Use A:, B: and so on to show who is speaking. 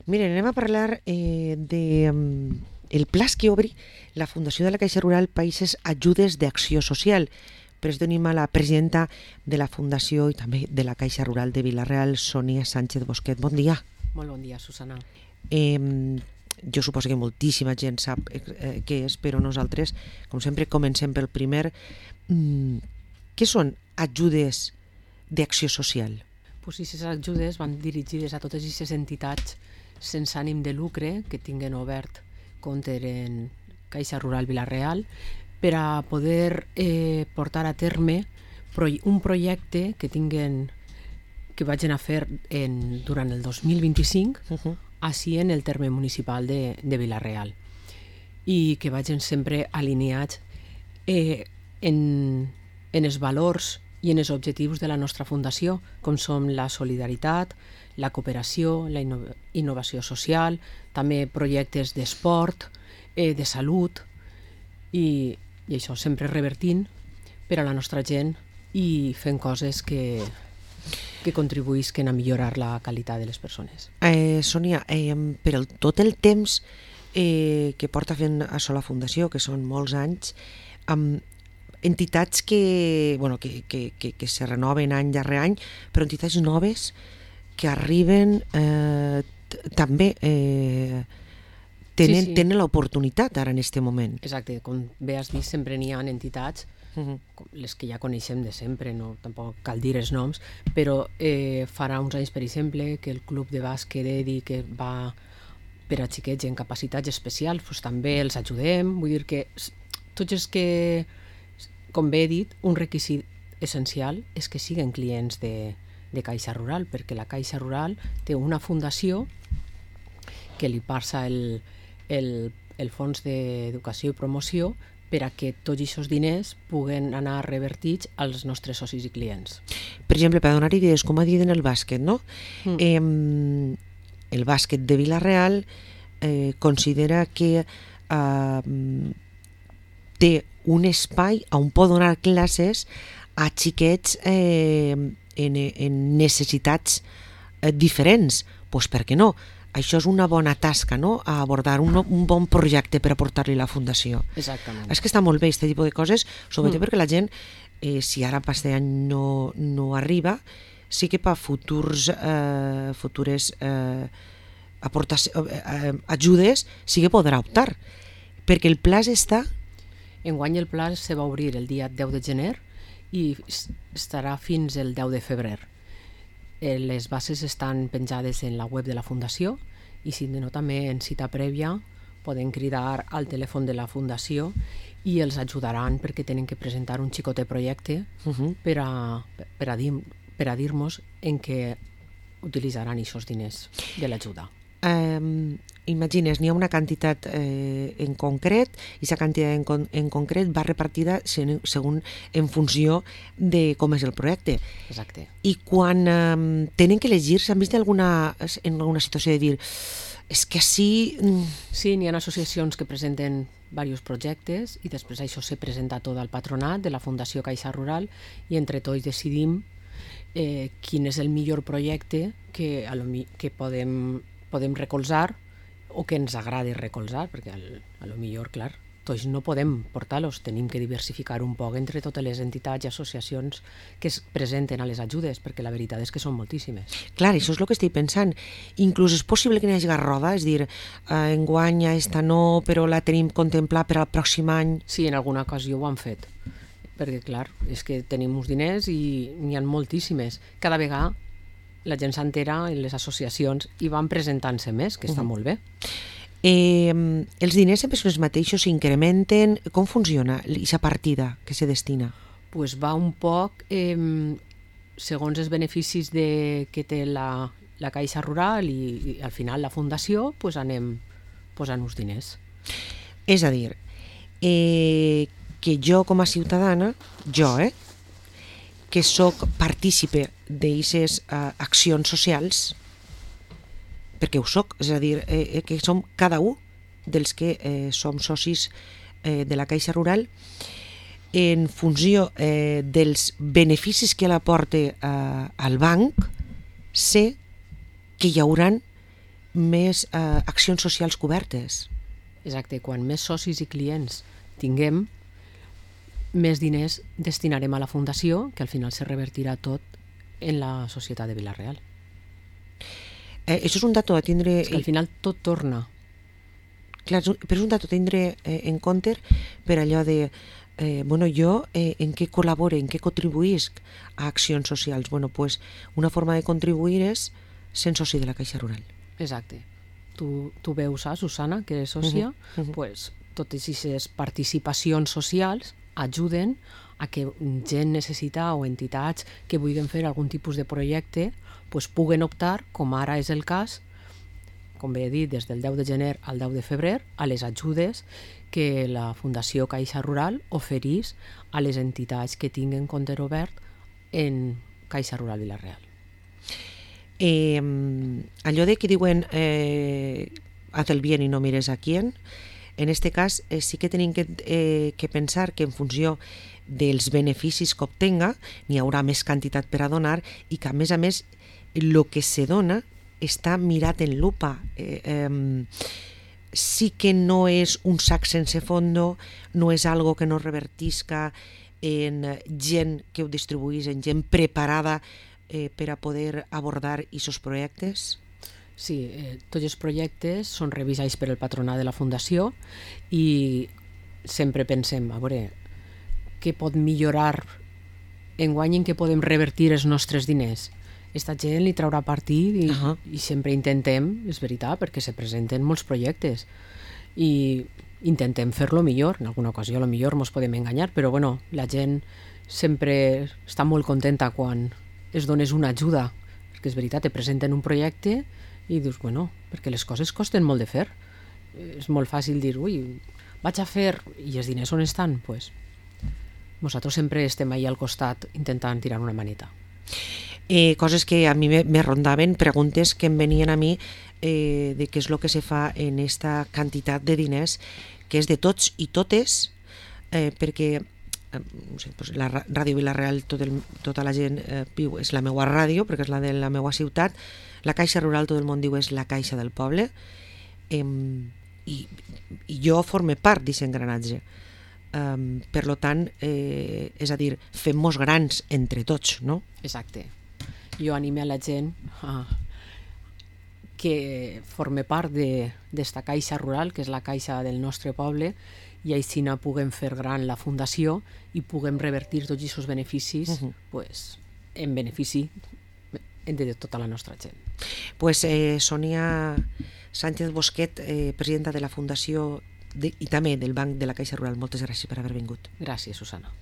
A: Miren, anem a parlar el pla que obri la Fundació de la Caixa Rural Païses Ajudes d'Acció Social. Per això tenim a la presidenta de la Fundació i també de la Caixa Rural de Vila-real, Sònia Sánchez Bosquet. Bon dia.
B: Molt bon dia, Susana.
A: Jo suposo que moltíssima gent sap què és, però nosaltres, com sempre, comencem pel primer. Què són ajudes d'acció social?
B: Pues aquestes ajudes van dirigides a totes aquestes entitats sense ànim de lucre que tinguen obert compte en Caixa Rural Vila-real per a poder portar a terme un projecte que vagin a fer durant el 2025 així en el terme municipal de Vila-real i que vagin sempre alineats en els valors i en els objectius de la nostra fundació, com són la solidaritat, la cooperació, la innovació social, també projectes d'esport, de salut, i això sempre revertint per a la nostra gent i fent coses que contribuïsquen a millorar la qualitat de les persones.
A: Sònia, per tot el temps que porta fent això la Fundació, que són molts anys, entitats que se renoven any darrere any, però entitats noves que arriben també tenen l'oportunitat ara en aquest moment.
B: Exacte, com bé has dit, sempre n'hi ha entitats, les que ja coneixem de sempre, no, tampoc cal dir els noms, però farà uns anys, per exemple, que el club de bàsquet EDI que va per a xiquets en capacitats especials, doncs també els ajudem, vull dir que tots els que, com bé he dit, un requisit essencial és que siguin clients de Caixa Rural, perquè la Caixa Rural té una fundació que li passa el fons d'educació i promoció per a que tots aquests diners puguen anar revertits als nostres socis i clients.
A: Per exemple, per donar idees, com ha dit en el bàsquet, no? El bàsquet de Vila-real considera que té un espai on pot donar classes a xiquets en necessitats diferents. Doncs per què no? Això és una bona tasca, no? A abordar un bon projecte per aportar-li a la Fundació.
B: Exactament.
A: És que està molt bé aquest tipus de coses, sobretot perquè la gent, si ara pas d'any no arriba, sí que per futures ajudes sí que podrà optar, perquè el pla està...
B: Enguany el pla se va obrir el dia 10 de gener i estarà fins el 10 de febrer. Les bases estan penjades en la web de la Fundació i si no també en cita prèvia poden cridar al telèfon de la Fundació i els ajudaran perquè tenen que presentar un xicotet projecte per a dir-nos en què utilitzaran aquests diners de l'ajuda.
A: Imagines, n'hi ha una quantitat en concret i aquesta quantitat en concret va repartida en funció de com és el projecte.
B: Exacte.
A: I quan tenen que elegir, s'han vist en alguna situació de dir és que sí...
B: Sí, n'hi ha associacions que presenten diversos projectes i després això se presenta tot al patronat de la Fundació Caixa Rural i entre tots decidim quin és el millor projecte que podem recolzar o que ens agrada recolzar, perquè a lo millor, clar, tots no podem portar-los, tenim que diversificar un poc entre totes les entitats i associacions que es presenten a les ajudes, perquè la veritat és que són moltíssimes.
A: Clar, això és el que estic pensant. Inclús és possible que n'hi hagi roda, és dir, enguany esta no, però la tenim contemplada per al pròxim any.
B: Sí, en alguna ocasió ho han fet, perquè clar, és que tenim uns diners i n'hi ha moltíssimes. Cada vegada la gent s'entera en les associacions i van presentant-se més, que està molt bé.
A: Els diners sempre són els mateixos, s'incrementen? Com funciona aquesta partida que se destina?
B: Pues va un poc segons els beneficis que té la Caixa Rural i al final la Fundació pues anem posant uns diners.
A: És a dir, que jo com a ciutadana, que sóc partícipe d'aquestes accions socials, perquè ho soc, és a dir, que som cada un dels que som socis de la Caixa Rural, en funció dels beneficis que l'aporta al banc, sé que hi hauran més accions socials cobertes.
B: Exacte, quan més socis i clients tinguem, més diners destinarem a la fundació, que al final se revertirà tot en la societat de Vila-real.
A: Això és un dato a tindre...
B: És que al final tot torna.
A: Clar, però és un dato a tindre en compte per allò de jo en què col·labore, en què contribuïsc a accions socials. Pues una forma de contribuir és sent soci de la Caixa Rural.
B: Exacte. Tu veus, Susana, que és sòcia, pues, totes aquestes participacions socials ajuden a que gent necessita o entitats que vulguin fer algun tipus de projecte pues, puguen optar, com ara és el cas, com bé he dit, des del 10 de gener al 10 de febrer, a les ajudes que la Fundació Caixa Rural oferís a les entitats que tinguen compte obert en Caixa Rural Vila-real.
A: Allò de que diuen haz el bien y no mires a quién, en este cas sí que tenim que pensar que en funció dels beneficis que obtenga n'hi haurà més quantitat per a donar i que a més el que se dona està mirat en lupa. Sí que no és un sac sense fondo, no és algo que no revertisca en gent que ho distribuís, en gent preparada per a poder abordar aquests projectes?
B: Sí, tots els projectes són revisats per el patronat de la Fundació i sempre pensem, a veure, què pot millorar enguany, en què podem revertir els nostres diners. Esta gent li traurà partit i sempre intentem, és veritat, perquè se presenten molts projectes i intentem fer-lo millor. En alguna ocasió a lo millor ens podem enganyar, però bueno, la gent sempre està molt contenta quan es dones una ajuda, perquè és veritat, te presenten un projecte i dius, bueno, perquè les coses costen molt de fer. És molt fàcil dir, ui, vaig a fer, i els diners on estan? Pues, nosaltres sempre estem ahí al costat intentant tirar una maneta.
A: Coses que a mi me rondaven, preguntes que em venien a mi de què és el que se fa en esta quantitat de diners, que és de tots i totes, perquè no sé, la Ràdio Vila-real tota la gent viu, és la meva ràdio perquè és la de la meva ciutat, la Caixa Rural tot el món diu és la Caixa del poble, i jo forme part d'aquest engranatge. Per tant, és a dir, fem-nos grans entre tots, no?
B: Exacte. Jo anime a la gent que forme part d'esta Caixa Rural, que és la caixa del nostre poble, i així puguem fer gran la fundació i puguem revertir tots aquests beneficis en benefici de tota la nostra gent.
A: Sònia Sánchez Bosquet, presidenta de la Fundació i també del Banc de la Caixa Rural, moltes gràcies per haver vingut.
B: Gràcies, Susana.